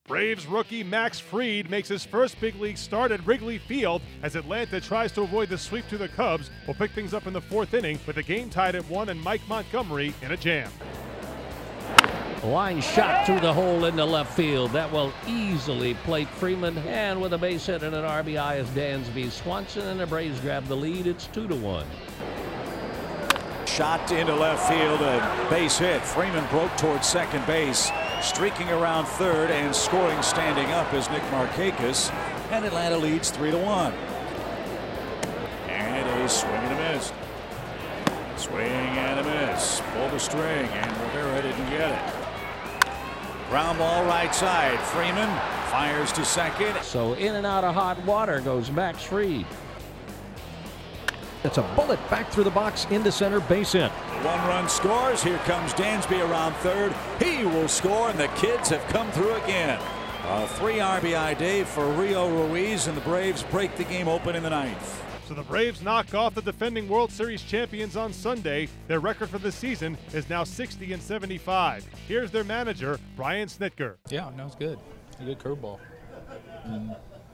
Braves rookie Max Fried makes his first big league start at Wrigley Field as Atlanta tries to avoid the sweep to the Cubs. We'll pick things up in the fourth inning with the game tied at 1 and Mike Montgomery in a jam. Line shot through the hole into left field. That will easily plate Freeman, and with a base hit and an RBI as Dansby Swanson, and the Braves grab the lead. It's 2-1. Shot into left field, a base hit. Freeman broke towards second base, streaking around third and scoring standing up is Nick Markakis, and Atlanta leads 3-1. And a swing and a miss. Swing and a miss. Pulled the string, and Rivera didn't get it. Ground ball right side. Freeman fires to second. So in and out of hot water goes Max Fried. It's a bullet back through the box into center, base hit. One run scores. Here comes Dansby around third. He will score, and the kids have come through again. A 3 RBI day for Rio Ruiz, and the Braves break the game open in the ninth. So the Braves knock off the defending World Series champions on Sunday. Their record for the season is now 60-75. Here's their manager, Brian Snitker. Yeah, no, it's good. A good curveball. And,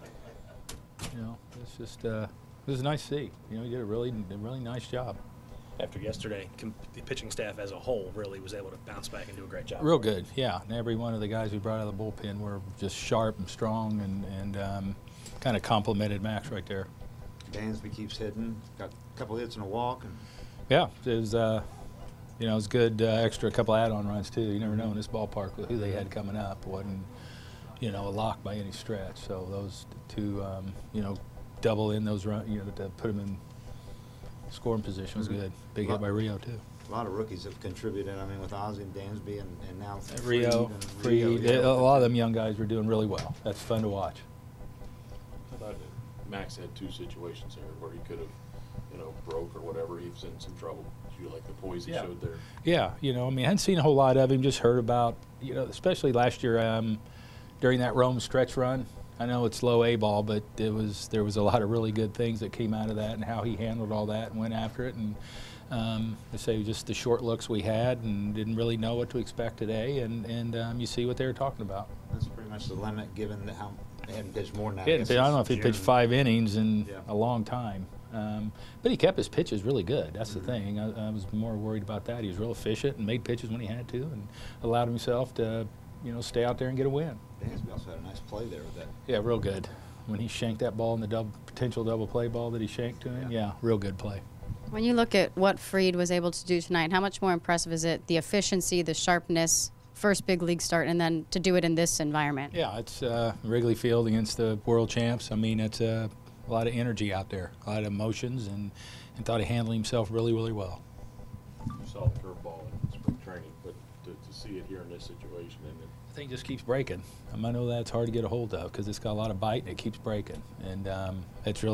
it's just it was nice to see. You did a really nice job. After yesterday, the pitching staff as a whole really was able to bounce back and do a great job. Real good, yeah. And every one of the guys we brought out of the bullpen were just sharp and strong, and kind of complimented Max right there. Dansby keeps hitting, got a couple hits and a walk. And yeah, it was it was good. Extra couple add-on runs too. You never know in this ballpark with who they had coming up. It wasn't a lock by any stretch. So those two, double in those runs, to put them in scoring position was good. Big hit by Rio too. A lot of rookies have contributed. I mean, with Ozzie and Dansby and now Rio. A lot of them young guys were doing really well. That's fun to watch. I thought Max had 2 situations there where he could have, broke or whatever. He was in some trouble. Did you like the poise he showed there? Yeah, I hadn't seen a whole lot of him. Just heard about, especially last year during that Rome stretch run. I know it's low A ball, but there was a lot of really good things that came out of that, and how he handled all that and went after it. And I say just the short looks we had, and didn't really know what to expect today. And you see what they were talking about. That's pretty much the limit, given how. They hadn't pitched more than that. I don't know if he pitched 5 innings in a long time. But he kept his pitches really good. That's the thing. I was more worried about that. He was real efficient and made pitches when he had to, and allowed himself to, stay out there and get a win. Dansby also had a nice play there with that. Yeah, real good. When he shanked that ball in the potential double play ball that he shanked to him, yeah, real good play. When you look at what Fried was able to do tonight, how much more impressive is it, the efficiency, the sharpness, first big league start, and then to do it in this environment? Yeah, it's Wrigley Field against the world champs. I mean, it's a lot of energy out there, a lot of emotions, and thought he handled himself really, really well. You saw the curveball in spring training, but to see it here in this situation, and the thing just keeps breaking. I know that's hard to get a hold of because it's got a lot of bite and it keeps breaking, and it's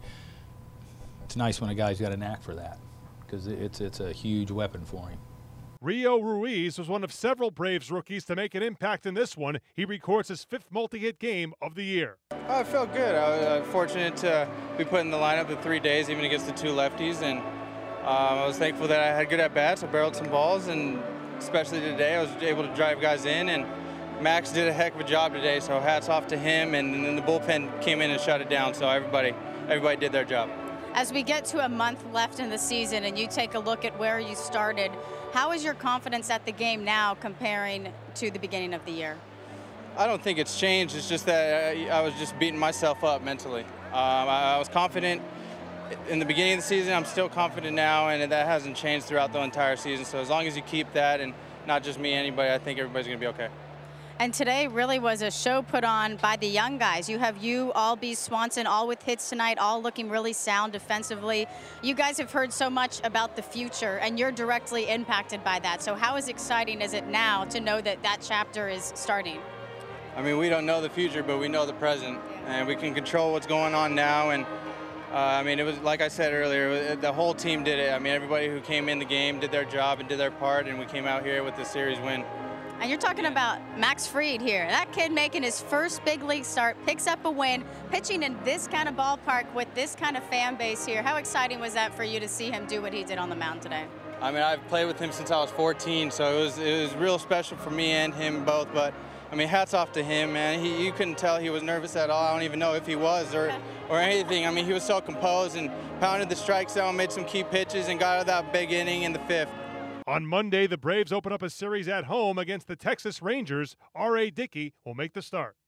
nice when a guy's got a knack for that, because it's a huge weapon for him. Rio Ruiz was one of several Braves rookies to make an impact in this one. He records his 5th multi-hit game of the year. I felt good. I was fortunate to be put in the lineup in 3 days, even against the 2 lefties, and I was thankful that I had good at-bats. I barreled some balls, and especially today, I was able to drive guys in, and Max did a heck of a job today, so hats off to him, and then the bullpen came in and shut it down, so everybody did their job. As we get to a month left in the season and you take a look at where you started, how is your confidence at the game now comparing to the beginning of the year? I don't think it's changed. It's just that I was just beating myself up mentally. I was confident in the beginning of the season. I'm still confident now, and that hasn't changed throughout the entire season. So as long as you keep that, and not just me, anybody, I think everybody's going to be okay. And today really was a show put on by the young guys. You have Albies, Swanson, all with hits tonight, all looking really sound defensively. You guys have heard so much about the future, and you're directly impacted by that. So how exciting is it now to know that that chapter is starting? I mean, we don't know the future, but we know the present, and we can control what's going on now. And I mean, it was like I said earlier, the whole team did it. I mean, everybody who came in the game did their job and did their part, and we came out here with the series win. And you're talking about Max Fried here. That kid making his first big league start, picks up a win, pitching in this kind of ballpark with this kind of fan base here. How exciting was that for you to see him do what he did on the mound today? I mean, I've played with him since I was 14, so it was real special for me and him both. But I I mean, hats off to him, man. You couldn't tell he was nervous at all. I don't even know if he was or anything. I mean, he was so composed and pounded the strike zone, made some key pitches, and got out of that big inning in the 5th. On Monday, the Braves open up a series at home against the Texas Rangers. R.A. Dickey will make the start.